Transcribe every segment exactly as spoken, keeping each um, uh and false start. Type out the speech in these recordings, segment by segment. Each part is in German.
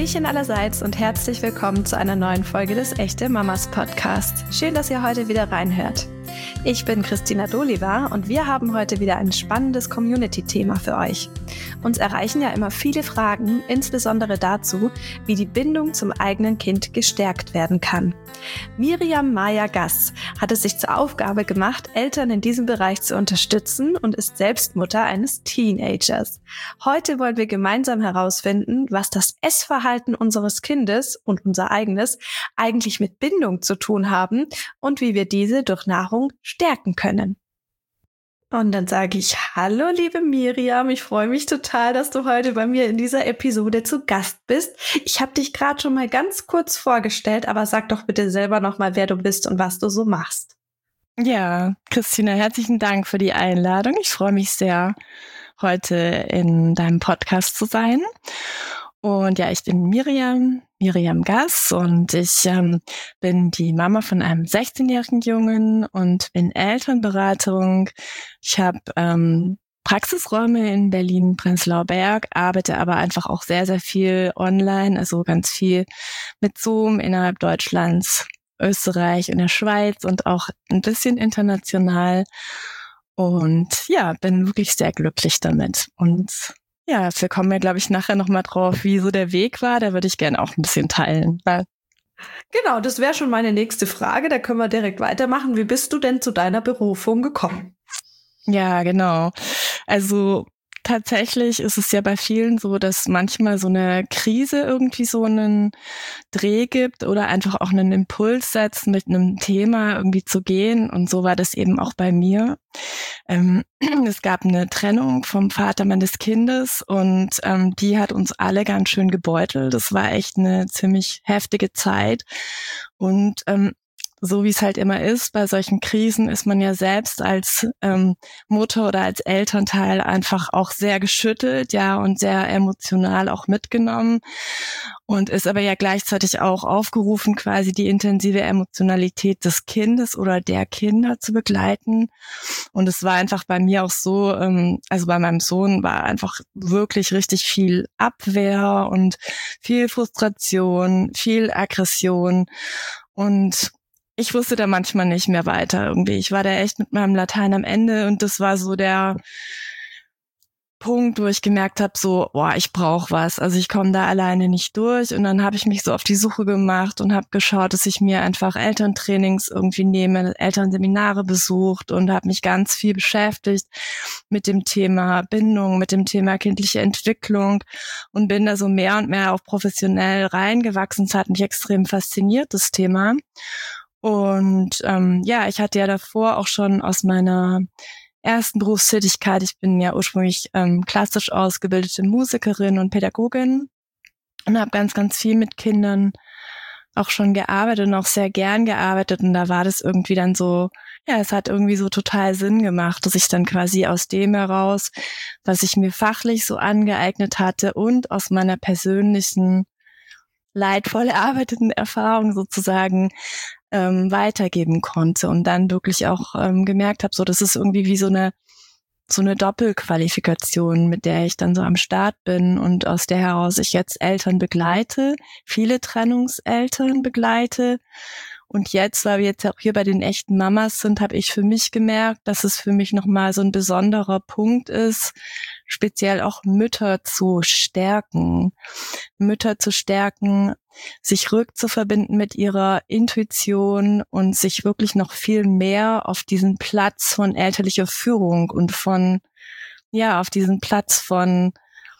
Hallöchen allerseits und herzlich willkommen zu einer neuen Folge des Echte Mamas Podcast. Schön, dass ihr heute wieder reinhört. Ich bin Christina Doliva und wir haben heute wieder ein spannendes Community-Thema für euch. Uns erreichen ja immer viele Fragen, insbesondere dazu, wie die Bindung zum eigenen Kind gestärkt werden kann. Miriam Maya Gass hat es sich zur Aufgabe gemacht, Eltern in diesem Bereich zu unterstützen und ist selbst Mutter eines Teenagers. Heute wollen wir gemeinsam herausfinden, was das Essverhalten unseres Kindes und unser eigenes eigentlich mit Bindung zu tun haben und wie wir diese durch Nahrung stärken können. Und dann sage ich, hallo liebe Miriam, ich freue mich total, dass du heute bei mir in dieser Episode zu Gast bist. Ich habe dich gerade schon mal ganz kurz vorgestellt, aber sag doch bitte selber nochmal, wer du bist und was du so machst. Ja, Christina, herzlichen Dank für die Einladung. Ich freue mich sehr, heute in deinem Podcast zu sein. Und ja, ich bin Miriam, Miriam Gass und ich ähm, bin die Mama von einem sechzehnjährigen Jungen und bin Elternberatung. Ich habe ähm, Praxisräume in Berlin, Prenzlauer Berg, arbeite aber einfach auch sehr, sehr viel online, also ganz viel mit Zoom innerhalb Deutschlands, Österreich und der Schweiz und auch ein bisschen international. Und ja, bin wirklich sehr glücklich damit. Und ja, wir kommen ja, glaube ich, nachher nochmal drauf, wie so der Weg war. Da würde ich gerne auch ein bisschen teilen. Genau, das wäre schon meine nächste Frage. Da können wir direkt weitermachen. Wie bist du denn zu deiner Berufung gekommen? Ja, genau. Also tatsächlich ist es ja bei vielen so, dass manchmal so eine Krise irgendwie so einen Dreh gibt oder einfach auch einen Impuls setzt, mit einem Thema irgendwie zu gehen. Und so war das eben auch bei mir. Ähm, es gab eine Trennung vom Vater meines Kindes und ähm, die hat uns alle ganz schön gebeutelt. Das war echt eine ziemlich heftige Zeit. Und ähm, so wie es halt immer ist, bei solchen Krisen ist man ja selbst als ähm, Mutter oder als Elternteil einfach auch sehr geschüttelt, ja, und sehr emotional auch mitgenommen und ist aber ja gleichzeitig auch aufgerufen, quasi die intensive Emotionalität des Kindes oder der Kinder zu begleiten. Und es war einfach bei mir auch so, ähm, also bei meinem Sohn war einfach wirklich richtig viel Abwehr und viel Frustration, viel Aggression und ich wusste da manchmal nicht mehr weiter irgendwie. Ich war da echt mit meinem Latein am Ende und das war so der Punkt, wo ich gemerkt habe, so, boah, ich brauche was. Also ich komme da alleine nicht durch und dann habe ich mich so auf die Suche gemacht und habe geschaut, dass ich mir einfach Elterntrainings irgendwie nehme, Elternseminare besucht und habe mich ganz viel beschäftigt mit dem Thema Bindung, mit dem Thema kindliche Entwicklung und bin da so mehr und mehr auch professionell reingewachsen. Es hat mich extrem fasziniert, das Thema. Und ähm, ja, ich hatte ja davor auch schon aus meiner ersten Berufstätigkeit, ich bin ja ursprünglich ähm, klassisch ausgebildete Musikerin und Pädagogin und habe ganz, ganz viel mit Kindern auch schon gearbeitet und auch sehr gern gearbeitet. Und da war das irgendwie dann so, ja, es hat irgendwie so total Sinn gemacht, dass ich dann quasi aus dem heraus, was ich mir fachlich so angeeignet hatte und aus meiner persönlichen leidvoll erarbeiteten Erfahrung sozusagen ähm, weitergeben konnte und dann wirklich auch ähm, gemerkt habe, so das ist irgendwie wie so eine so eine Doppelqualifikation, mit der ich dann so am Start bin und aus der heraus ich jetzt Eltern begleite, viele Trennungseltern begleite. Und jetzt, weil wir jetzt auch hier bei den echten Mamas sind, habe ich für mich gemerkt, dass es für mich nochmal so ein besonderer Punkt ist, speziell auch Mütter zu stärken. Mütter zu stärken, sich rückzuverbinden mit ihrer Intuition und sich wirklich noch viel mehr auf diesen Platz von elterlicher Führung und von, ja, auf diesen Platz von,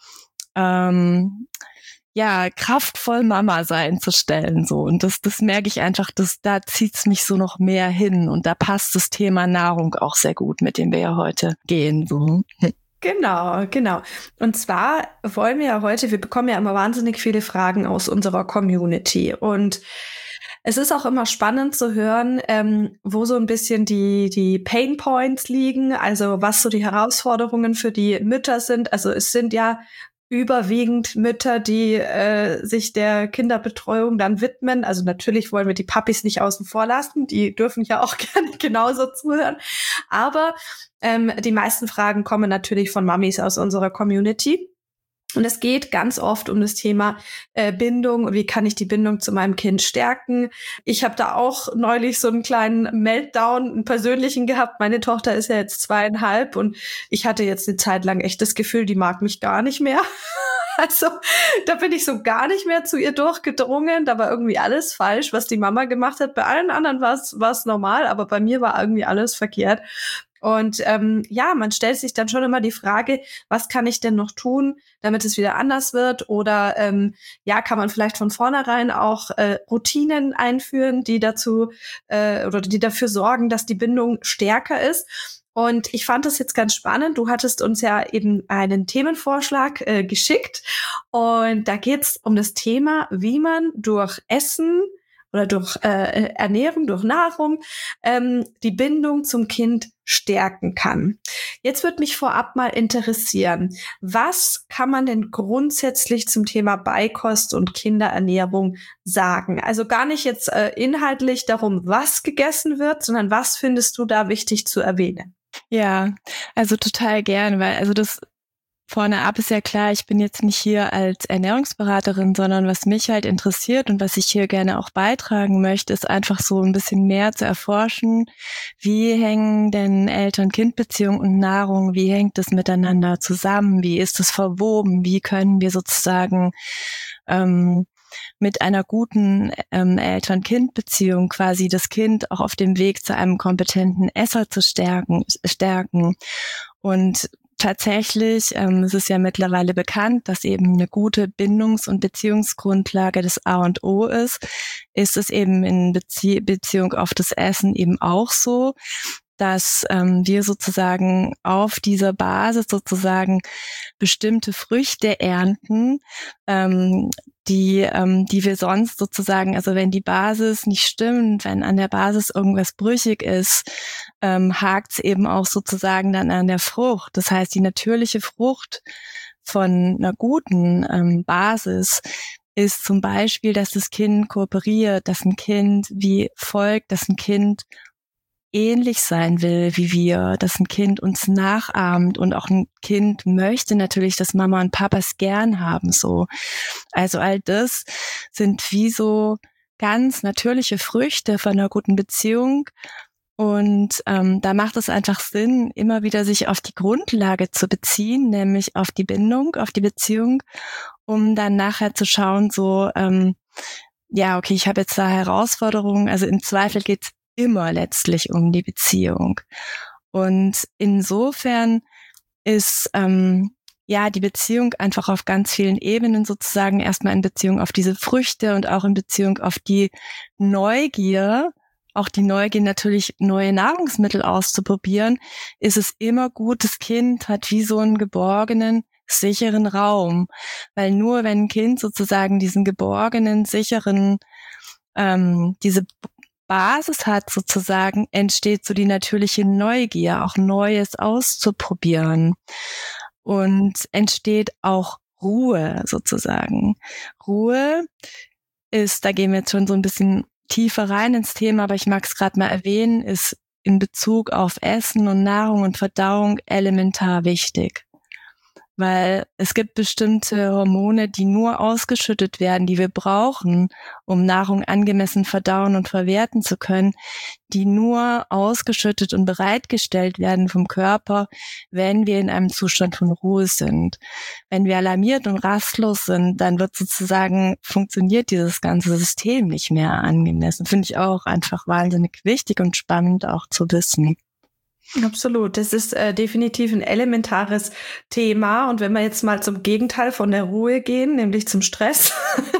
ähm, ja, kraftvoll Mama sein zu stellen, so. Und das, das merke ich einfach, dass da zieht's mich so noch mehr hin und da passt das Thema Nahrung auch sehr gut, mit dem wir ja heute gehen, so. Genau, genau. Und zwar wollen wir ja heute, wir bekommen ja immer wahnsinnig viele Fragen aus unserer Community und es ist auch immer spannend zu hören, ähm, wo so ein bisschen die die Pain Points liegen, also was so die Herausforderungen für die Mütter sind. Also es sind ja überwiegend Mütter, die äh, sich der Kinderbetreuung dann widmen. Also natürlich wollen wir die Papis nicht außen vor lassen, die dürfen ja auch gerne genauso zuhören. Aber ähm, die meisten Fragen kommen natürlich von Mamis aus unserer Community. Und es geht ganz oft um das Thema äh, Bindung. Wie kann ich die Bindung zu meinem Kind stärken? Ich habe da auch neulich so einen kleinen Meltdown, einen persönlichen gehabt. Meine Tochter ist ja jetzt zweieinhalb und ich hatte jetzt eine Zeit lang echt das Gefühl, die mag mich gar nicht mehr. Also da bin ich so gar nicht mehr zu ihr durchgedrungen. Da war irgendwie alles falsch, was die Mama gemacht hat. Bei allen anderen war es war es normal, aber bei mir war irgendwie alles verkehrt. Und ähm, ja, man stellt sich dann schon immer die Frage, was kann ich denn noch tun, damit es wieder anders wird? Oder ähm, ja, kann man vielleicht von vornherein auch äh, Routinen einführen, die dazu äh, oder die dafür sorgen, dass die Bindung stärker ist? Und ich fand das jetzt ganz spannend. Du hattest uns ja eben einen Themenvorschlag äh, geschickt. Und da geht's um das Thema, wie man durch Essen oder durch äh, Ernährung, durch Nahrung ähm, die Bindung zum Kind stärken kann. Jetzt würde mich vorab mal interessieren, was kann man denn grundsätzlich zum Thema Beikost und Kinderernährung sagen? Also gar nicht jetzt äh, inhaltlich darum, was gegessen wird, sondern was findest du da wichtig zu erwähnen? Ja, also total gern, weil also das vorne ab ist ja klar, ich bin jetzt nicht hier als Ernährungsberaterin, sondern was mich halt interessiert und was ich hier gerne auch beitragen möchte, ist einfach so ein bisschen mehr zu erforschen, wie hängen denn Eltern-Kind-Beziehung und Nahrung, wie hängt das miteinander zusammen, wie ist es verwoben, wie können wir sozusagen ähm, mit einer guten ähm, Eltern-Kind-Beziehung quasi das Kind auch auf dem Weg zu einem kompetenten Esser zu stärken, stärken. Und tatsächlich ähm, es ist ja mittlerweile bekannt, dass eben eine gute Bindungs- und Beziehungsgrundlage das A und O ist. Ist es eben in Bezie- Beziehung auf das Essen eben auch so, dass ähm, wir sozusagen auf dieser Basis sozusagen bestimmte Früchte ernten, ähm, die ähm, die wir sonst sozusagen, also wenn die Basis nicht stimmt, wenn an der Basis irgendwas brüchig ist, ähm, hakt's eben auch sozusagen dann an der Frucht. Das heißt, die natürliche Frucht von einer guten ähm, Basis ist zum Beispiel, dass das Kind kooperiert, dass ein Kind wie folgt, dass ein Kind ähnlich sein will wie wir, dass ein Kind uns nachahmt und auch ein Kind möchte natürlich, dass Mama und Papa es gern haben, so. Also all das sind wie so ganz natürliche Früchte von einer guten Beziehung. Und ähm, da macht es einfach Sinn, immer wieder sich auf die Grundlage zu beziehen, nämlich auf die Bindung, auf die Beziehung, um dann nachher zu schauen, so, ähm, ja, okay, ich habe jetzt da Herausforderungen, also im Zweifel geht's immer letztlich um die Beziehung. Und insofern ist ähm, ja die Beziehung einfach auf ganz vielen Ebenen sozusagen erstmal in Beziehung auf diese Früchte und auch in Beziehung auf die Neugier, auch die Neugier natürlich neue Nahrungsmittel auszuprobieren, ist es immer gut, das Kind hat wie so einen geborgenen, sicheren Raum. Weil nur wenn ein Kind sozusagen diesen geborgenen, sicheren, ähm, diese Basis hat sozusagen, entsteht so die natürliche Neugier, auch Neues auszuprobieren. Und entsteht auch Ruhe sozusagen. Ruhe ist, da gehen wir jetzt schon so ein bisschen tiefer rein ins Thema, aber ich mag es gerade mal erwähnen, ist in Bezug auf Essen und Nahrung und Verdauung elementar wichtig. Weil es gibt bestimmte Hormone, die nur ausgeschüttet werden, die wir brauchen, um Nahrung angemessen verdauen und verwerten zu können, die nur ausgeschüttet und bereitgestellt werden vom Körper, wenn wir in einem Zustand von Ruhe sind. Wenn wir alarmiert und rastlos sind, dann wird sozusagen, funktioniert dieses ganze System nicht mehr angemessen. Finde ich auch einfach wahnsinnig wichtig und spannend auch zu wissen. Absolut, das ist äh, definitiv ein elementares Thema. Und wenn wir jetzt mal zum Gegenteil von der Ruhe gehen, nämlich zum Stress.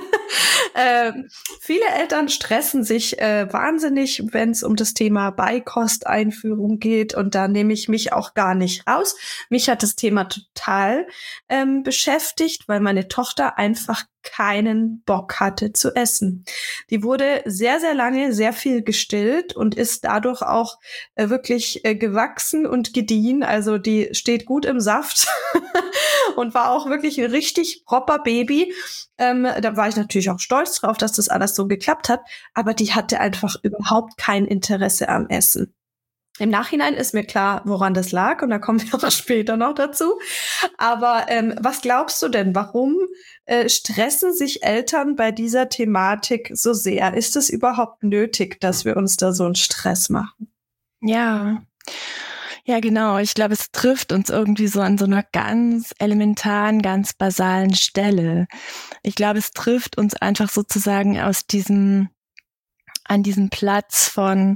äh, viele Eltern stressen sich äh, wahnsinnig, wenn es um das Thema Beikosteinführung geht. Und da nehme ich mich auch gar nicht raus. Mich hat das Thema total ähm, beschäftigt, weil meine Tochter einfach keinen Bock hatte zu essen. Die wurde sehr, sehr lange sehr viel gestillt und ist dadurch auch äh, wirklich äh, gewachsen und gediehen. Also die steht gut im Saft und war auch wirklich ein richtig proper Baby. Ähm, da war ich natürlich auch stolz drauf, dass das alles so geklappt hat. Aber die hatte einfach überhaupt kein Interesse am Essen. Im Nachhinein ist mir klar, woran das lag, und da kommen wir auch später noch dazu. Aber ähm, was glaubst du denn, warum äh, stressen sich Eltern bei dieser Thematik so sehr? Ist es überhaupt nötig, dass wir uns da so einen Stress machen? Ja, ja genau. Ich glaube, es trifft uns irgendwie so an so einer ganz elementaren, ganz basalen Stelle. Ich glaube, es trifft uns einfach sozusagen aus diesem, an diesem Platz von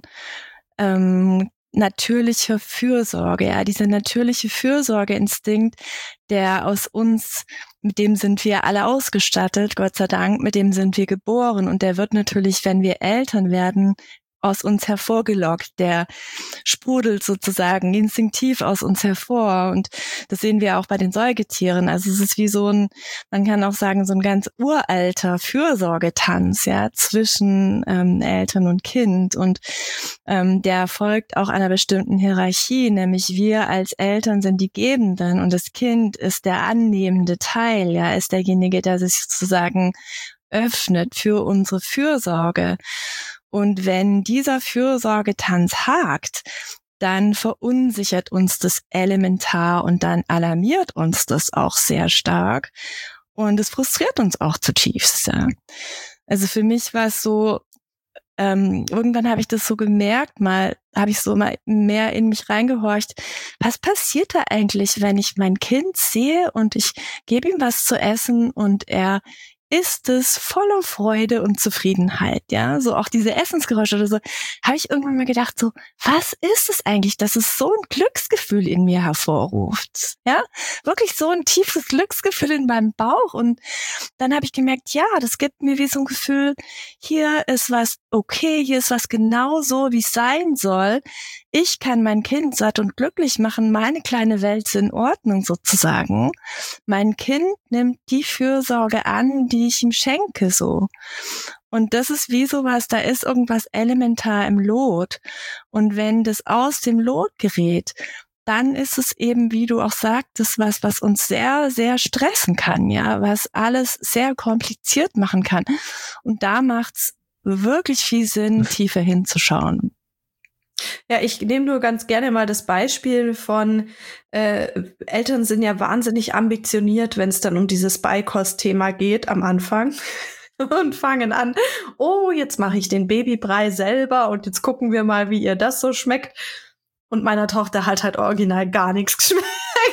ähm, natürliche Fürsorge, ja, dieser natürliche Fürsorgeinstinkt, der aus uns, mit dem sind wir alle ausgestattet, Gott sei Dank, mit dem sind wir geboren, und der wird natürlich, wenn wir Eltern werden, aus uns hervorgelockt, der sprudelt sozusagen instinktiv aus uns hervor, und das sehen wir auch bei den Säugetieren. Also es ist wie so ein, man kann auch sagen, so ein ganz uralter Fürsorgetanz, ja, zwischen ähm, Eltern und Kind, und ähm, der folgt auch einer bestimmten Hierarchie, nämlich wir als Eltern sind die Gebenden und das Kind ist der annehmende Teil, ja, ist derjenige, der sich sozusagen öffnet für unsere Fürsorge. Und wenn dieser Fürsorgetanz hakt, dann verunsichert uns das elementar und dann alarmiert uns das auch sehr stark und es frustriert uns auch zutiefst. Ja. Also für mich war es so, ähm, irgendwann habe ich das so gemerkt, mal habe ich so mal mehr in mich reingehorcht, was passiert da eigentlich, wenn ich mein Kind sehe und ich gebe ihm was zu essen und er ist es voller Freude und Zufriedenheit, ja, so auch diese Essensgeräusche oder so, habe ich irgendwann mal gedacht, so, was ist es eigentlich, dass es so ein Glücksgefühl in mir hervorruft, ja, wirklich so ein tiefes Glücksgefühl in meinem Bauch, und dann habe ich gemerkt, ja, das gibt mir wie so ein Gefühl, hier ist was okay, hier ist was genau so, wie es sein soll, ich kann mein Kind satt und glücklich machen, meine kleine Welt ist in Ordnung sozusagen, mein Kind nimmt die Fürsorge an, die ich ihm schenke, so. Und das ist wie sowas, da ist irgendwas elementar im Lot. Und wenn das aus dem Lot gerät, dann ist es eben, wie du auch sagtest, was, was uns sehr, sehr stressen kann, ja, was alles sehr kompliziert machen kann. Und da macht's wirklich viel Sinn, tiefer hinzuschauen. Ja, ich nehme nur ganz gerne mal das Beispiel von, äh, Eltern sind ja wahnsinnig ambitioniert, wenn es dann um dieses Beikost-Thema geht am Anfang und fangen an, oh, jetzt mache ich den Babybrei selber und jetzt gucken wir mal, wie ihr das so schmeckt. Und meiner Tochter hat halt original gar nichts geschmeckt.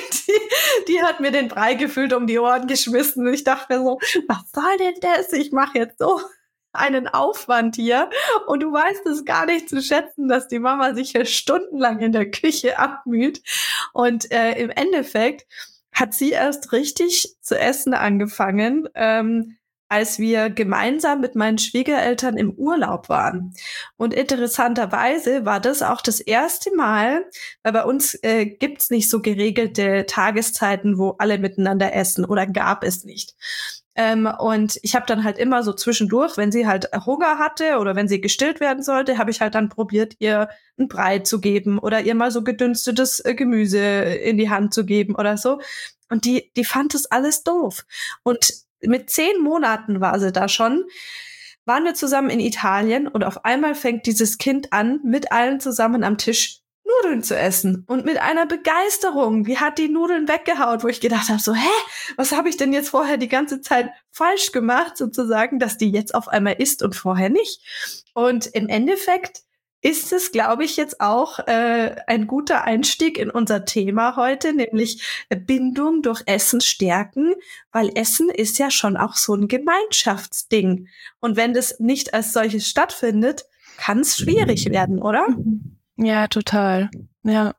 Die, die hat mir den Brei gefüllt um die Ohren geschmissen und ich dachte mir so, was soll denn das? Ich mache jetzt so einen Aufwand hier und du weißt es gar nicht zu schätzen, dass die Mama sich hier stundenlang in der Küche abmüht, und äh, im Endeffekt hat sie erst richtig zu essen angefangen, ähm, als wir gemeinsam mit meinen Schwiegereltern im Urlaub waren. Und interessanterweise war das auch das erste Mal, weil bei uns äh, gibt's nicht so geregelte Tageszeiten, wo alle miteinander essen, oder gab es nicht. Ähm, und ich habe dann halt immer so zwischendurch, wenn sie halt Hunger hatte oder wenn sie gestillt werden sollte, habe ich halt dann probiert, ihr einen Brei zu geben oder ihr mal so gedünstetes äh, Gemüse in die Hand zu geben oder so. Und die, die fand das alles doof. Und mit zehn Monaten war sie da schon, waren wir zusammen in Italien und auf einmal fängt dieses Kind an, mit allen zusammen am Tisch Nudeln zu essen und mit einer Begeisterung. Die hat die Nudeln weggehaut, wo ich gedacht habe, so, hä, was habe ich denn jetzt vorher die ganze Zeit falsch gemacht, sozusagen, dass die jetzt auf einmal isst und vorher nicht. Und im Endeffekt ist es, glaube ich, jetzt auch äh, ein guter Einstieg in unser Thema heute, nämlich Bindung durch Essen stärken, weil Essen ist ja schon auch so ein Gemeinschaftsding. Und wenn das nicht als solches stattfindet, kann es schwierig werden, oder? Ja, total. Ja,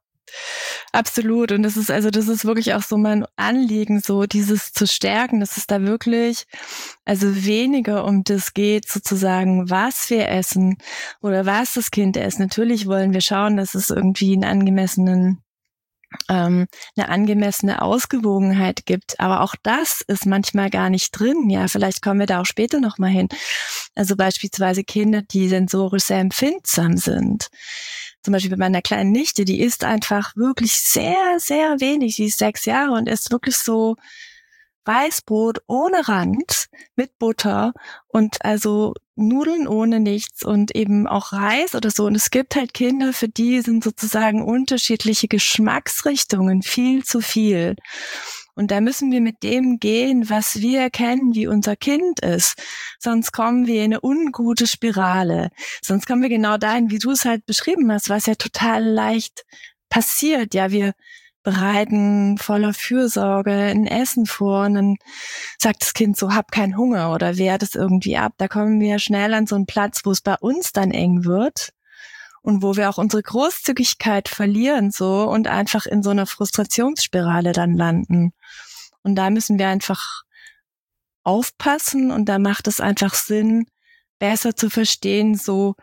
absolut. Und das ist, also das ist wirklich auch so mein Anliegen, so dieses zu stärken, dass es da wirklich, also weniger um das geht, sozusagen, was wir essen oder was das Kind isst. Natürlich wollen wir schauen, dass es irgendwie einen angemessenen, ähm, eine angemessene Ausgewogenheit gibt. Aber auch das ist manchmal gar nicht drin. Ja, vielleicht kommen wir da auch später nochmal hin. Also beispielsweise Kinder, die sensorisch sehr empfindsam sind. Zum Beispiel bei meiner kleinen Nichte, die isst einfach wirklich sehr, sehr wenig. Sie ist sechs Jahre und ist wirklich so, Weißbrot ohne Rand mit Butter und also Nudeln ohne nichts und eben auch Reis oder so. Und es gibt halt Kinder, für die sind sozusagen unterschiedliche Geschmacksrichtungen viel zu viel. Und da müssen wir mit dem gehen, was wir kennen, wie unser Kind ist. Sonst kommen wir in eine ungute Spirale. Sonst kommen wir genau dahin, wie du es halt beschrieben hast, was ja total leicht passiert. Ja, wir bereiten voller Fürsorge ein Essen vor und dann sagt das Kind so, hab keinen Hunger oder wehrt es irgendwie ab. Da kommen wir schnell an so einen Platz, wo es bei uns dann eng wird und wo wir auch unsere Großzügigkeit verlieren so und einfach in so einer Frustrationsspirale dann landen. Und da müssen wir einfach aufpassen und da macht es einfach Sinn, besser zu verstehen, so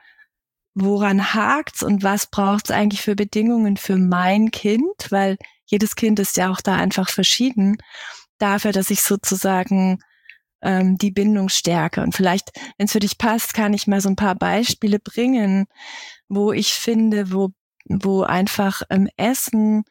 woran hakt's und was braucht's eigentlich für Bedingungen für mein Kind, weil jedes Kind ist ja auch da einfach verschieden, dafür, dass ich sozusagen ähm, die Bindung stärke. Und vielleicht, wenn es für dich passt, kann ich mal so ein paar Beispiele bringen, wo ich finde, wo wo einfach ähm, Essen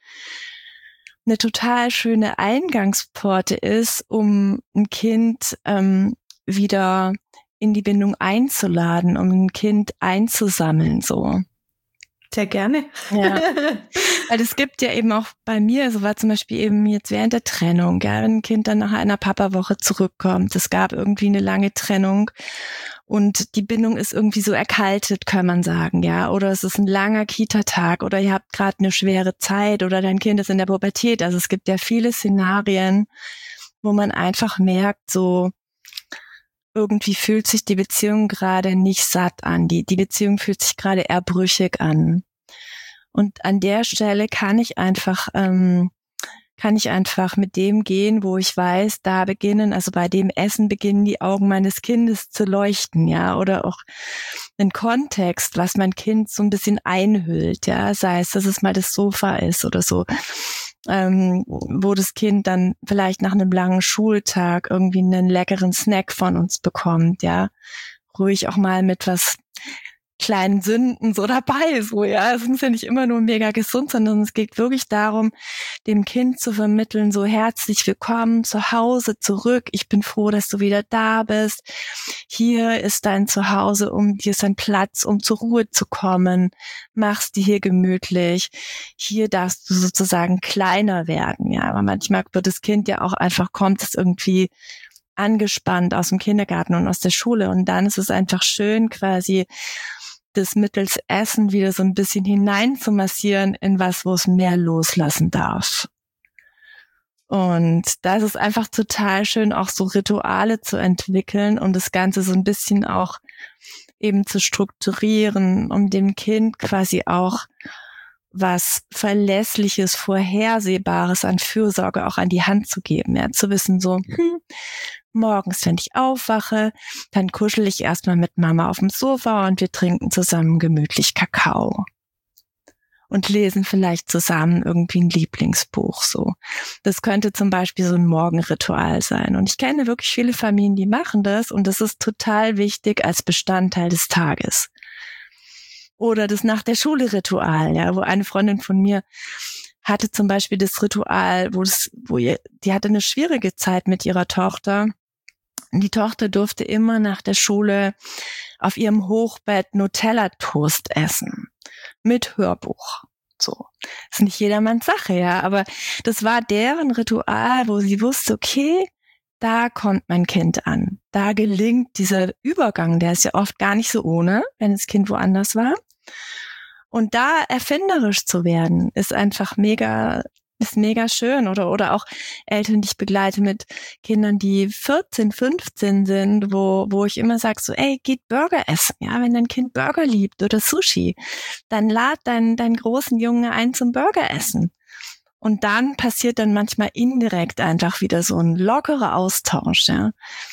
eine total schöne Eingangspforte ist, um ein Kind ähm, wieder in die Bindung einzuladen, um ein Kind einzusammeln, so. Sehr gerne. Ja, weil es gibt ja eben auch bei mir, so war zum Beispiel eben jetzt während der Trennung, ja, wenn ein Kind dann nach einer Papawoche zurückkommt, es gab irgendwie eine lange Trennung und die Bindung ist irgendwie so erkaltet, kann man sagen, ja, oder es ist ein langer Kita-Tag oder ihr habt gerade eine schwere Zeit oder dein Kind ist in der Pubertät, also es gibt ja viele Szenarien, wo man einfach merkt, so, irgendwie fühlt sich die Beziehung gerade nicht satt an. Die, die Beziehung fühlt sich gerade eher brüchig an. Und an der Stelle kann ich einfach, ähm, kann ich einfach mit dem gehen, wo ich weiß, da beginnen, also bei dem Essen beginnen die Augen meines Kindes zu leuchten, ja, oder auch ein Kontext, was mein Kind so ein bisschen einhüllt, ja, sei es, dass es mal das Sofa ist oder so. Ähm, wo das Kind dann vielleicht nach einem langen Schultag irgendwie einen leckeren Snack von uns bekommt, ja, ruhig auch mal mit was kleinen Sünden so dabei, so, ja, es muss ja nicht immer nur mega gesund, sondern es geht wirklich darum, dem Kind zu vermitteln, so herzlich willkommen zu Hause zurück, ich bin froh, dass du wieder da bist, hier ist dein Zuhause, um hier ist dein Platz, um zur Ruhe zu kommen, machst dir hier gemütlich, hier darfst du sozusagen kleiner werden, ja, aber manchmal wird das Kind ja auch einfach, kommt es irgendwie angespannt aus dem Kindergarten und aus der Schule und dann ist es einfach schön quasi, das mittels Essen wieder so ein bisschen hinein zu massieren in was, wo es mehr loslassen darf. Und da ist es einfach total schön, auch so Rituale zu entwickeln und das Ganze so ein bisschen auch eben zu strukturieren, um dem Kind quasi auch was Verlässliches, Vorhersehbares an Fürsorge auch an die Hand zu geben, ja, zu wissen so, hm, morgens, wenn ich aufwache, dann kuschel ich erstmal mit Mama auf dem Sofa und wir trinken zusammen gemütlich Kakao. Und lesen vielleicht zusammen irgendwie ein Lieblingsbuch, so. Das könnte zum Beispiel so ein Morgenritual sein. Und ich kenne wirklich viele Familien, die machen das und das ist total wichtig als Bestandteil des Tages. Oder das nach der Schule Ritual, ja, wo eine Freundin von mir hatte zum Beispiel das Ritual, wo es, wo ihr, die hatte eine schwierige Zeit mit ihrer Tochter. Und die Tochter durfte immer nach der Schule auf ihrem Hochbett Nutella-Toast essen. Mit Hörbuch. So. Das ist nicht jedermanns Sache, ja, aber das war deren Ritual, wo sie wusste, okay, da kommt mein Kind an. Da gelingt dieser Übergang, der ist ja oft gar nicht so ohne, wenn das Kind woanders war. Und da erfinderisch zu werden, ist einfach mega, ist mega schön. Oder, oder auch Eltern, die ich begleite mit Kindern, die vierzehn, fünfzehn sind, wo, wo ich immer sage so, ey, geht Burger essen. Ja, wenn dein Kind Burger liebt oder Sushi, dann lad deinen, deinen großen Junge ein zum Burger essen. Und dann passiert dann manchmal indirekt einfach wieder so ein lockerer Austausch, ja,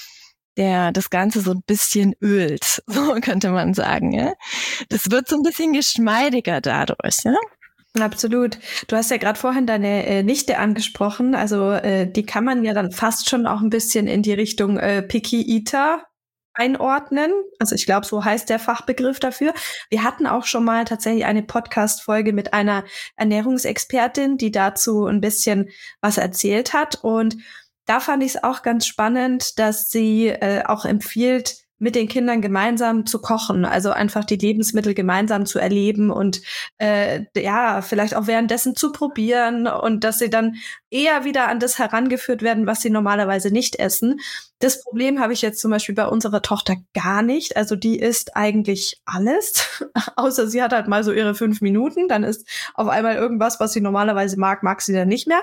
der das Ganze so ein bisschen ölt, so könnte man sagen, ja. Das wird so ein bisschen geschmeidiger dadurch, ja. Absolut. Du hast ja gerade vorhin deine äh, Nichte angesprochen, also äh, die kann man ja dann fast schon auch ein bisschen in die Richtung äh, Picky Eater einordnen. Also ich glaube, so heißt der Fachbegriff dafür. Wir hatten auch schon mal tatsächlich eine Podcast-Folge mit einer Ernährungsexpertin, die dazu ein bisschen was erzählt hat. Und da fand ich es auch ganz spannend, dass sie äh, auch empfiehlt, mit den Kindern gemeinsam zu kochen, also einfach die Lebensmittel gemeinsam zu erleben und äh, ja, vielleicht auch währenddessen zu probieren und dass sie dann eher wieder an das herangeführt werden, was sie normalerweise nicht essen. Das Problem habe ich jetzt zum Beispiel bei unserer Tochter gar nicht. Also die isst eigentlich alles, außer sie hat halt mal so ihre fünf Minuten, dann ist auf einmal irgendwas, was sie normalerweise mag, mag sie dann nicht mehr.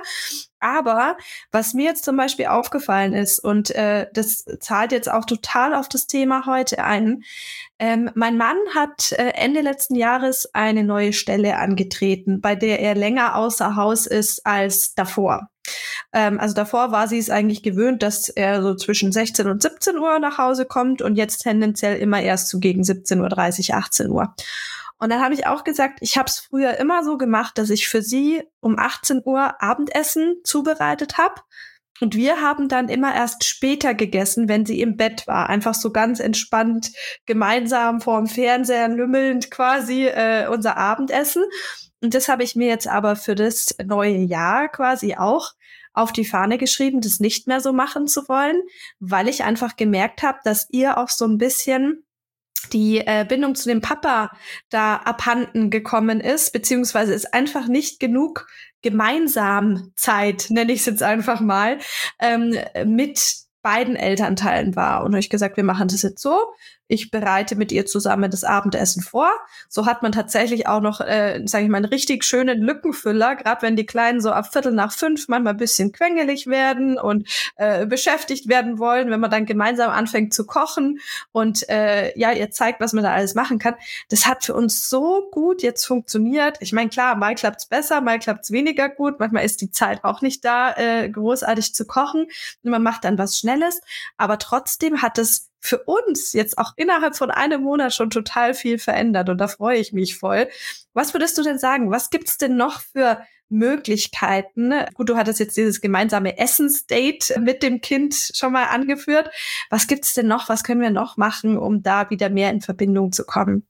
Aber was mir jetzt zum Beispiel aufgefallen ist, und äh, das zahlt jetzt auch total auf das Thema heute ein, ähm, mein Mann hat äh, Ende letzten Jahres eine neue Stelle angetreten, bei der er länger außer Haus ist als davor. Ähm, also davor war sie es eigentlich gewöhnt, dass er so zwischen sechzehn und siebzehn Uhr nach Hause kommt und jetzt tendenziell immer erst so gegen siebzehn Uhr dreißig, achtzehn Uhr. Und dann habe ich auch gesagt, ich habe es früher immer so gemacht, dass ich für sie um achtzehn Uhr Abendessen zubereitet habe. Und wir haben dann immer erst später gegessen, wenn sie im Bett war. Einfach so ganz entspannt, gemeinsam vorm Fernseher lümmelnd quasi äh, unser Abendessen. Und das habe ich mir jetzt aber für das neue Jahr quasi auch auf die Fahne geschrieben, das nicht mehr so machen zu wollen, weil ich einfach gemerkt habe, dass ihr auch so ein bisschen die äh, Bindung zu dem Papa da abhanden gekommen ist, beziehungsweise ist einfach nicht genug gemeinsam Zeit, nenne ich es jetzt einfach mal, ähm, mit beiden Elternteilen war. Und habe ich gesagt, wir machen das jetzt so. Ich bereite mit ihr zusammen das Abendessen vor. So hat man tatsächlich auch noch, äh, sage ich mal, einen richtig schönen Lückenfüller, gerade wenn die Kleinen so ab Viertel nach fünf manchmal ein bisschen quengelig werden und äh, beschäftigt werden wollen, wenn man dann gemeinsam anfängt zu kochen und äh, ja, ihr zeigt, was man da alles machen kann. Das hat für uns so gut jetzt funktioniert. Ich meine, klar, mal klappt's besser, mal klappt's weniger gut. Manchmal ist die Zeit auch nicht da, äh, großartig zu kochen. Und man macht dann was Schnelles. Aber trotzdem hat es für uns jetzt auch innerhalb von einem Monat schon total viel verändert und da freue ich mich voll. Was würdest du denn sagen? Was gibt's denn noch für Möglichkeiten? Gut, du hattest jetzt dieses gemeinsame Essensdate mit dem Kind schon mal angeführt. Was gibt's denn noch? Was können wir noch machen, um da wieder mehr in Verbindung zu kommen?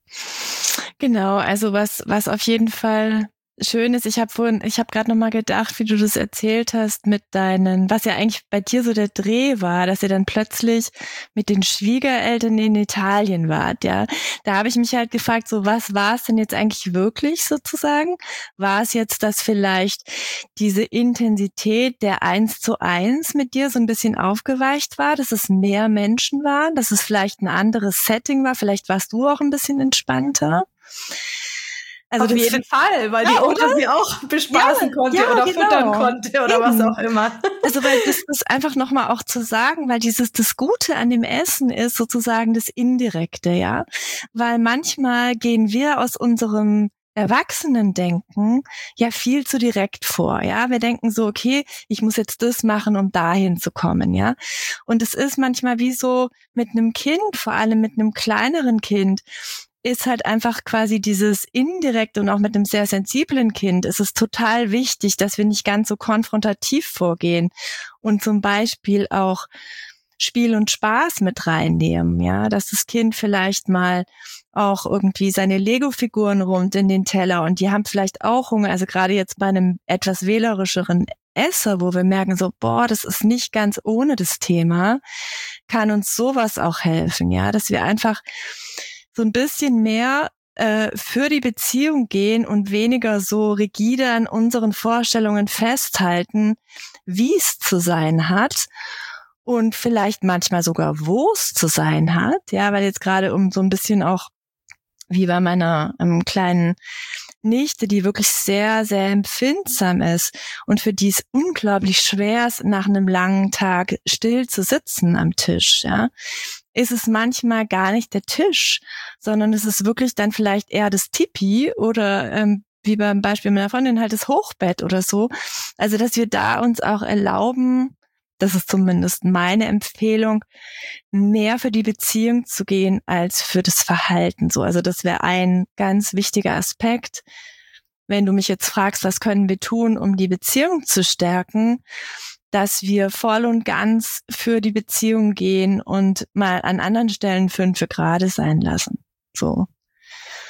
Genau, also was was auf jeden Fall schön ist, ich habe vorhin, ich habe gerade noch mal gedacht, wie du das erzählt hast mit deinen, was ja eigentlich bei dir so der Dreh war, dass ihr dann plötzlich mit den Schwiegereltern in Italien wart, ja. Da habe ich mich halt gefragt, so was war es denn jetzt eigentlich wirklich sozusagen? War es jetzt, dass vielleicht diese Intensität der Eins zu Eins mit dir so ein bisschen aufgeweicht war, dass es mehr Menschen waren, dass es vielleicht ein anderes Setting war, vielleicht warst du auch ein bisschen entspannter? Also auf jeden Fall, weil ja, die Oma sie auch bespaßen ja, konnte ja, oder genau. füttern konnte oder Eben. was auch immer. Also weil das ist einfach nochmal auch zu sagen, weil dieses das Gute an dem Essen ist sozusagen das Indirekte, ja. Weil manchmal gehen wir aus unserem Erwachsenendenken ja viel zu direkt vor, ja. Wir denken so, okay, ich muss jetzt das machen, um dahin zu kommen, ja. Und es ist manchmal wie so mit einem Kind, vor allem mit einem kleineren Kind, ist halt einfach quasi dieses indirekt und auch mit einem sehr sensiblen Kind ist es total wichtig, dass wir nicht ganz so konfrontativ vorgehen und zum Beispiel auch Spiel und Spaß mit reinnehmen, ja, dass das Kind vielleicht mal auch irgendwie seine Lego-Figuren rund in den Teller und die haben vielleicht auch Hunger, also gerade jetzt bei einem etwas wählerischeren Esser, wo wir merken so, boah, das ist nicht ganz ohne das Thema, kann uns sowas auch helfen, ja, dass wir einfach so ein bisschen mehr äh, für die Beziehung gehen und weniger so rigide an unseren Vorstellungen festhalten, wie es zu sein hat und vielleicht manchmal sogar, wo es zu sein hat. Ja, weil jetzt gerade um so ein bisschen auch wie bei meiner ähm, kleinen Nichte, die wirklich sehr, sehr empfindsam ist und für die es unglaublich schwer ist, nach einem langen Tag still zu sitzen am Tisch, ja, ist es manchmal gar nicht der Tisch, sondern es ist wirklich dann vielleicht eher das Tipi oder ähm, wie beim Beispiel meiner Freundin halt das Hochbett oder so. Also, dass wir da uns auch erlauben, das ist zumindest meine Empfehlung, mehr für die Beziehung zu gehen als für das Verhalten. So, also das wäre ein ganz wichtiger Aspekt. Wenn du mich jetzt fragst, was können wir tun, um die Beziehung zu stärken, dass wir voll und ganz für die Beziehung gehen und mal an anderen Stellen fünf Grade sein lassen. So.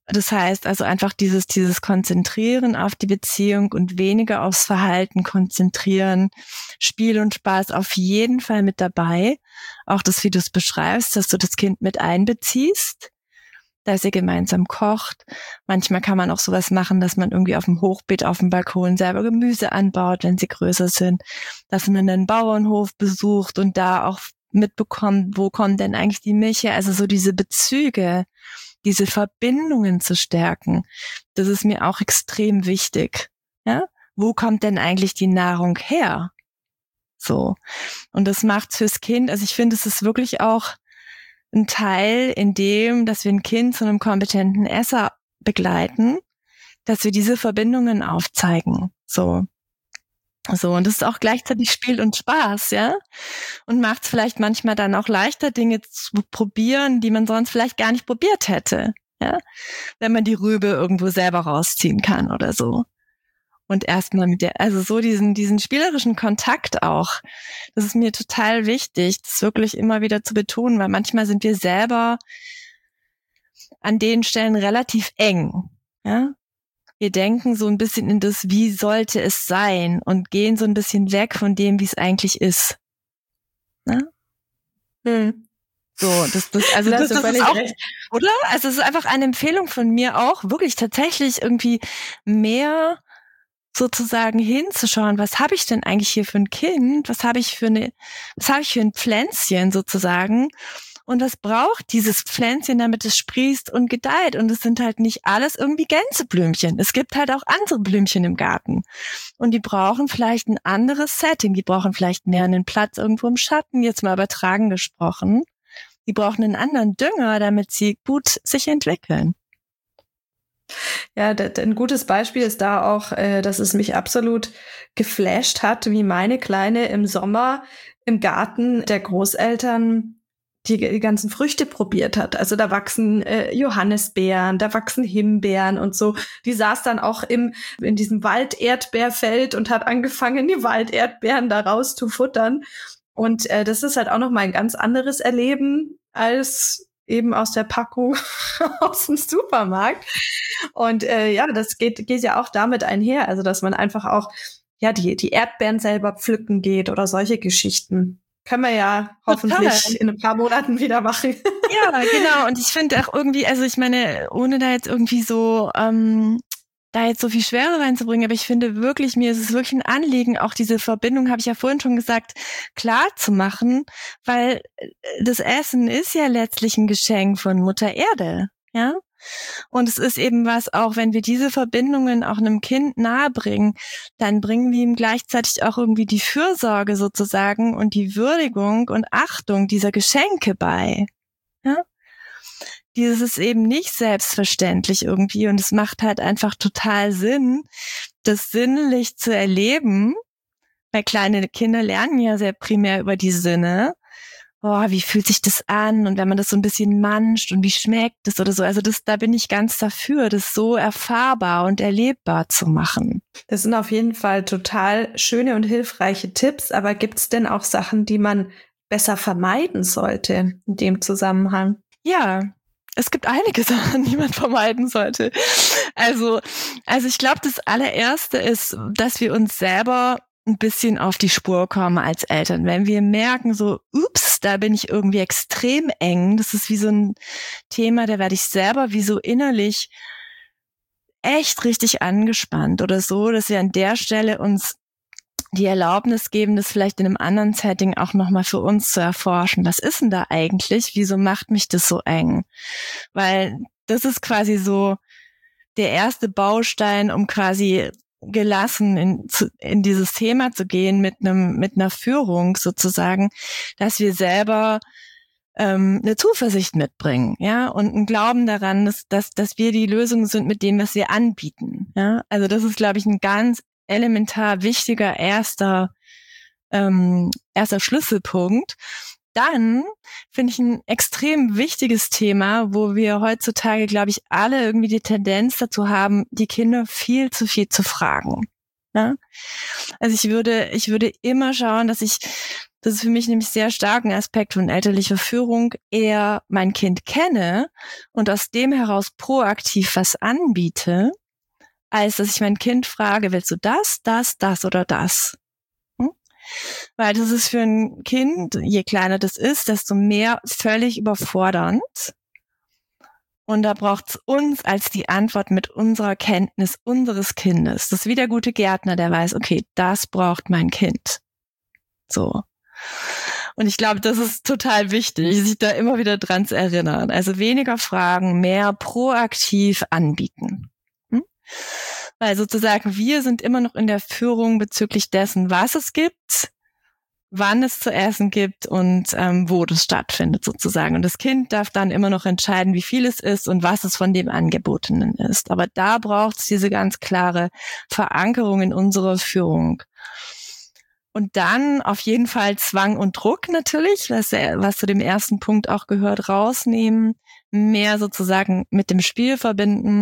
Das heißt also einfach dieses, dieses Konzentrieren auf die Beziehung und weniger aufs Verhalten konzentrieren. Spiel und Spaß auf jeden Fall mit dabei. Auch das, wie du es beschreibst, dass du das Kind mit einbeziehst, dass ihr gemeinsam kocht. Manchmal kann man auch sowas machen, dass man irgendwie auf dem Hochbeet, auf dem Balkon selber Gemüse anbaut, wenn sie größer sind, dass man einen Bauernhof besucht und da auch mitbekommt, wo kommt denn eigentlich die Milch her? Also so diese Bezüge, diese Verbindungen zu stärken, das ist mir auch extrem wichtig. Ja? Wo kommt denn eigentlich die Nahrung her? So. Und das macht's fürs Kind. Also ich finde, es ist wirklich auch ein Teil in dem, dass wir ein Kind zu einem kompetenten Esser begleiten, dass wir diese Verbindungen aufzeigen. So. So, und das ist auch gleichzeitig Spiel und Spaß, ja? Und macht es vielleicht manchmal dann auch leichter, Dinge zu probieren, die man sonst vielleicht gar nicht probiert hätte, ja? Wenn man die Rübe irgendwo selber rausziehen kann oder so. Und erstmal mit der, also so diesen, diesen spielerischen Kontakt auch. Das ist mir total wichtig, das wirklich immer wieder zu betonen, weil manchmal sind wir selber an den Stellen relativ eng, ja? Wir denken so ein bisschen in das, wie sollte es sein, und gehen so ein bisschen weg von dem, wie es eigentlich ist. Ne? Hm. So, das, das, also das, das, das ist auch, recht. Oder? Also es ist einfach eine Empfehlung von mir auch, wirklich tatsächlich irgendwie mehr sozusagen hinzuschauen, was habe ich denn eigentlich hier für ein Kind, was habe ich für eine, was habe ich für ein Pflänzchen sozusagen, und was braucht dieses Pflänzchen, damit es sprießt und gedeiht. Und es sind halt nicht alles irgendwie Gänseblümchen. Es gibt halt auch andere Blümchen im Garten. Und die brauchen vielleicht ein anderes Setting. Die brauchen vielleicht mehr einen Platz irgendwo im Schatten, jetzt mal übertragen gesprochen. Die brauchen einen anderen Dünger, damit sie gut sich entwickeln. Ja, ein gutes Beispiel ist da auch, dass es mich absolut geflasht hat, wie meine Kleine im Sommer im Garten der Großeltern die, die ganzen Früchte probiert hat. Also da wachsen äh, Johannisbeeren, da wachsen Himbeeren und so. Die saß dann auch im in diesem Walderdbeerfeld und hat angefangen, die Walderdbeeren da raus zu futtern. Und äh, das ist halt auch noch mal ein ganz anderes Erleben als eben aus der Packung aus dem Supermarkt. Und äh, ja, das geht geht ja auch damit einher, also dass man einfach auch ja die die Erdbeeren selber pflücken geht oder solche Geschichten. Können wir ja hoffentlich Total. in ein paar Monaten wieder machen. Ja, genau. Und ich finde auch irgendwie, also ich meine, ohne da jetzt irgendwie so, ähm, da jetzt so viel Schwere reinzubringen, aber ich finde wirklich, mir ist es wirklich ein Anliegen, auch diese Verbindung, habe ich ja vorhin schon gesagt, klar zu machen, weil das Essen ist ja letztlich ein Geschenk von Mutter Erde, ja. Und es ist eben was, auch wenn wir diese Verbindungen auch einem Kind nahebringen, dann bringen wir ihm gleichzeitig auch irgendwie die Fürsorge sozusagen und die Würdigung und Achtung dieser Geschenke bei. Ja? Dieses ist eben nicht selbstverständlich irgendwie, und es macht halt einfach total Sinn, das sinnlich zu erleben, weil kleine Kinder lernen ja sehr primär über die Sinne. Boah, wie fühlt sich das an? Und wenn man das so ein bisschen manscht und wie schmeckt es oder so. Also das, da bin ich ganz dafür, das so erfahrbar und erlebbar zu machen. Das sind auf jeden Fall total schöne und hilfreiche Tipps. Aber gibt's denn auch Sachen, die man besser vermeiden sollte in dem Zusammenhang? Ja, es gibt einige Sachen, die man vermeiden sollte. Also, also ich glaube, das allererste ist, dass wir uns selber ein bisschen auf die Spur kommen als Eltern. Wenn wir merken, so, ups, da bin ich irgendwie extrem eng, das ist wie so ein Thema, da werde ich selber wie so innerlich echt richtig angespannt oder so, dass wir an der Stelle uns die Erlaubnis geben, das vielleicht in einem anderen Setting auch nochmal für uns zu erforschen. Was ist denn da eigentlich? Wieso macht mich das so eng? Weil das ist quasi so der erste Baustein, um quasi gelassen in, in dieses Thema zu gehen mit einem mit einer Führung sozusagen, dass wir selber ähm, eine Zuversicht mitbringen, ja, und einen Glauben daran, dass dass dass wir die Lösung sind mit dem, was wir anbieten, ja. Also das ist, glaube ich, ein ganz elementar wichtiger erster ähm, erster Schlüsselpunkt. Dann finde ich ein extrem wichtiges Thema, wo wir heutzutage, glaube ich, alle irgendwie die Tendenz dazu haben, die Kinder viel zu viel zu fragen. Ja? Also ich würde, ich würde immer schauen, dass ich Das ist für mich nämlich sehr stark ein Aspekt von elterlicher Führung, eher mein Kind kenne und aus dem heraus proaktiv was anbiete, als dass ich mein Kind frage, willst du das, das, das oder das? Hm? Weil das ist für ein Kind, je kleiner das ist, desto mehr völlig überfordernd. Und da braucht's uns als die Antwort mit unserer Kenntnis unseres Kindes. Das ist wie der gute Gärtner, der weiß, okay, das braucht mein Kind. So. Und ich glaube, das ist total wichtig, sich da immer wieder dran zu erinnern. Also weniger fragen, mehr proaktiv anbieten. Hm? Weil sozusagen wir sind immer noch in der Führung bezüglich dessen, was es gibt, wann es zu essen gibt und ähm, wo das stattfindet sozusagen. Und das Kind darf dann immer noch entscheiden, wie viel es ist und was es von dem Angebotenen ist. Aber da braucht es diese ganz klare Verankerung in unserer Führung. Und dann auf jeden Fall Zwang und Druck natürlich, was, was zu dem ersten Punkt auch gehört, rausnehmen, mehr sozusagen mit dem Spiel verbinden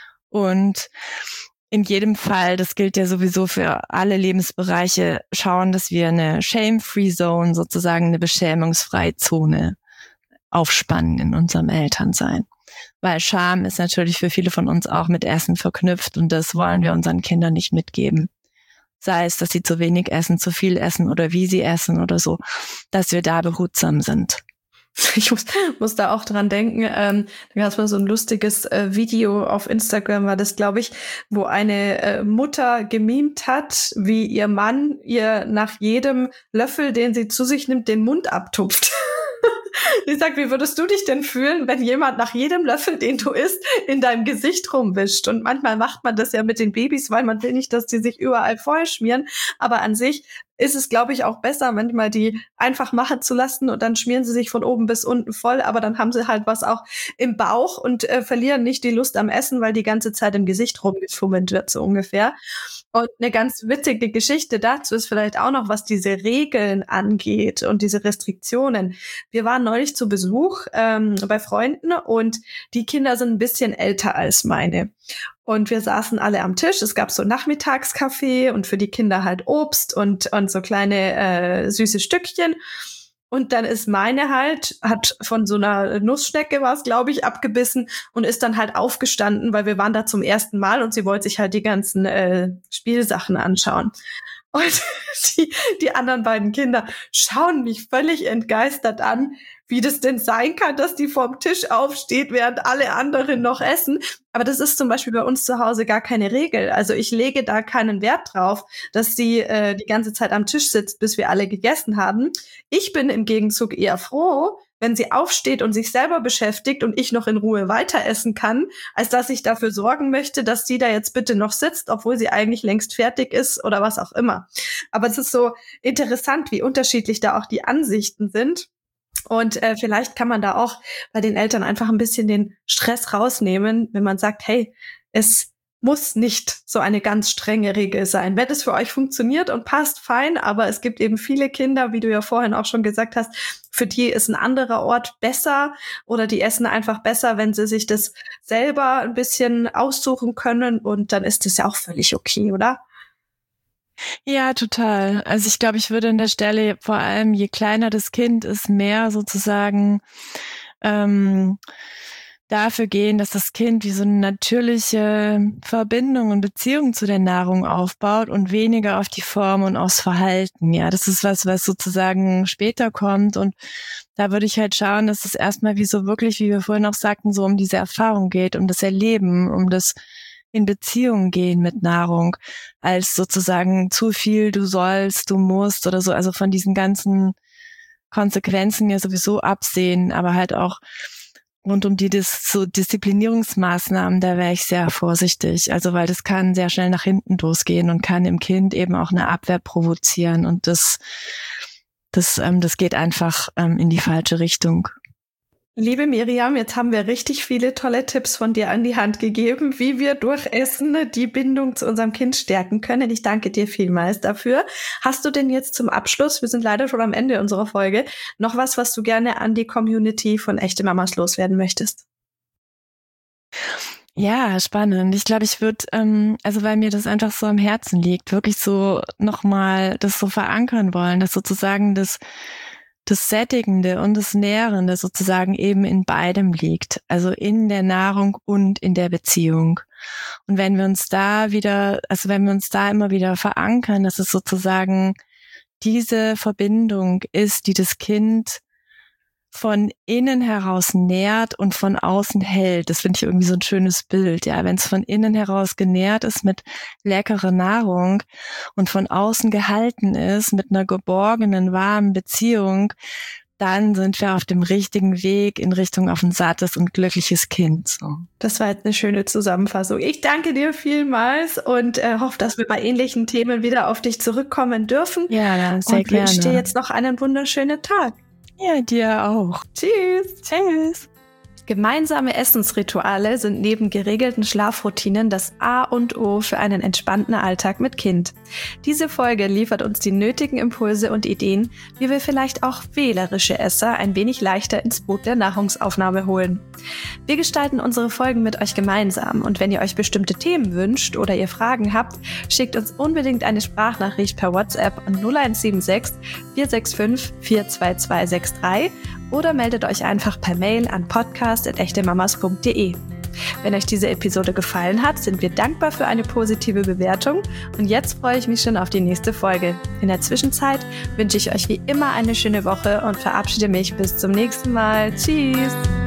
und in jedem Fall, das gilt ja sowieso für alle Lebensbereiche, schauen, dass wir eine Shame-Free Zone, sozusagen eine beschämungsfreie Zone aufspannen in unserem Elternsein. Weil Scham ist natürlich für viele von uns auch mit Essen verknüpft und das wollen wir unseren Kindern nicht mitgeben. Sei es, dass sie zu wenig essen, zu viel essen oder wie sie essen oder so, dass wir da behutsam sind. Ich muss, muss da auch dran denken, ähm, da gab es mal so ein lustiges äh, Video auf Instagram, war das, glaube ich, wo eine äh, Mutter gemimt hat, wie ihr Mann ihr nach jedem Löffel, den sie zu sich nimmt, den Mund abtupft. Ich sag, wie würdest du dich denn fühlen, wenn jemand nach jedem Löffel, den du isst, in deinem Gesicht rumwischt? Und manchmal macht man das ja mit den Babys, weil man will nicht, dass die sich überall voll schmieren. Aber an sich ist es, glaube ich, auch besser, manchmal die einfach machen zu lassen und dann schmieren sie sich von oben bis unten voll, aber dann haben sie halt was auch im Bauch und äh, verlieren nicht die Lust am Essen, weil die ganze Zeit im Gesicht rumgefummelt wird, so ungefähr. Und eine ganz witzige Geschichte dazu ist vielleicht auch noch, was diese Regeln angeht und diese Restriktionen. Wir waren neulich zu Besuch ähm, bei Freunden und die Kinder sind ein bisschen älter als meine. Und wir saßen alle am Tisch. Es gab so Nachmittagskaffee und für die Kinder halt Obst und, und so kleine äh, süße Stückchen. Und dann ist meine halt, hat von so einer Nussschnecke war es, glaube ich, abgebissen und ist dann halt aufgestanden, weil wir waren da zum ersten Mal und sie wollte sich halt die ganzen äh, Spielsachen anschauen. Und die, die anderen beiden Kinder schauen mich völlig entgeistert an, wie das denn sein kann, dass die vom Tisch aufsteht, während alle anderen noch essen. Aber das ist zum Beispiel bei uns zu Hause gar keine Regel. Also ich lege da keinen Wert drauf, dass sie äh, die ganze Zeit am Tisch sitzt, bis wir alle gegessen haben. Ich bin im Gegenzug eher froh, wenn sie aufsteht und sich selber beschäftigt und ich noch in Ruhe weiter essen kann, als dass ich dafür sorgen möchte, dass sie da jetzt bitte noch sitzt, obwohl sie eigentlich längst fertig ist oder was auch immer. Aber es ist so interessant, wie unterschiedlich da auch die Ansichten sind. Und äh, vielleicht kann man da auch bei den Eltern einfach ein bisschen den Stress rausnehmen, wenn man sagt, hey, es muss nicht so eine ganz strenge Regel sein. Wenn es für euch funktioniert und passt, fein, aber es gibt eben viele Kinder, wie du ja vorhin auch schon gesagt hast, für die ist ein anderer Ort besser oder die essen einfach besser, wenn sie sich das selber ein bisschen aussuchen können und dann ist das ja auch völlig okay, oder? Ja, total. Also ich glaube, ich würde an der Stelle vor allem, je kleiner das Kind ist, mehr sozusagen ähm, dafür gehen, dass das Kind wie so eine natürliche Verbindung und Beziehung zu der Nahrung aufbaut und weniger auf die Form und aufs Verhalten. Ja, das ist was, was sozusagen später kommt und da würde ich halt schauen, dass es erstmal wie so wirklich, wie wir vorhin auch sagten, so um diese Erfahrung geht, um das Erleben, um das in Beziehung gehen mit Nahrung, als sozusagen zu viel, du sollst, du musst oder so, also von diesen ganzen Konsequenzen ja sowieso absehen, aber halt auch rund um die Dis- so Disziplinierungsmaßnahmen, da wäre ich sehr vorsichtig, also weil das kann sehr schnell nach hinten losgehen und kann im Kind eben auch eine Abwehr provozieren und das das ähm, das geht einfach ähm, in die falsche Richtung. Liebe Miriam, jetzt haben wir richtig viele tolle Tipps von dir an die Hand gegeben, wie wir durch Essen die Bindung zu unserem Kind stärken können. Ich danke dir vielmals dafür. Hast du denn jetzt zum Abschluss, wir sind leider schon am Ende unserer Folge, noch was, was du gerne an die Community von Echte Mamas loswerden möchtest? Ja, spannend. Ich glaube, ich würde, ähm, also weil mir das einfach so am Herzen liegt, wirklich so nochmal das so verankern wollen, dass sozusagen das, das Sättigende und das Nährende sozusagen eben in beidem liegt. Also in der Nahrung und in der Beziehung. Und wenn wir uns da wieder, also wenn wir uns da immer wieder verankern, dass es sozusagen diese Verbindung ist, die das Kind von innen heraus nährt und von außen hält. Das finde ich irgendwie so ein schönes Bild, ja. Wenn es von innen heraus genährt ist mit leckerer Nahrung und von außen gehalten ist mit einer geborgenen, warmen Beziehung, dann sind wir auf dem richtigen Weg in Richtung auf ein sattes und glückliches Kind. So. Das war jetzt eine schöne Zusammenfassung. Ich danke dir vielmals und äh, hoffe, dass wir bei ähnlichen Themen wieder auf dich zurückkommen dürfen. Ja, sehr und gerne. Und wünsche dir jetzt noch einen wunderschönen Tag. Ja, dir auch. Tschüss. Tschüss. Gemeinsame Essensrituale sind neben geregelten Schlafroutinen das A und O für einen entspannten Alltag mit Kind. Diese Folge liefert uns die nötigen Impulse und Ideen, wie wir vielleicht auch wählerische Esser ein wenig leichter ins Boot der Nahrungsaufnahme holen. Wir gestalten unsere Folgen mit euch gemeinsam und wenn ihr euch bestimmte Themen wünscht oder ihr Fragen habt, schickt uns unbedingt eine Sprachnachricht per WhatsApp an null eins sieben sechs, vier sechs fünf, vier zwei zwei sechs drei oder meldet euch einfach per Mail an podcast at echtemamas punkt de. Wenn euch diese Episode gefallen hat, sind wir dankbar für eine positive Bewertung und jetzt freue ich mich schon auf die nächste Folge. In der Zwischenzeit wünsche ich euch wie immer eine schöne Woche und verabschiede mich bis zum nächsten Mal. Tschüss!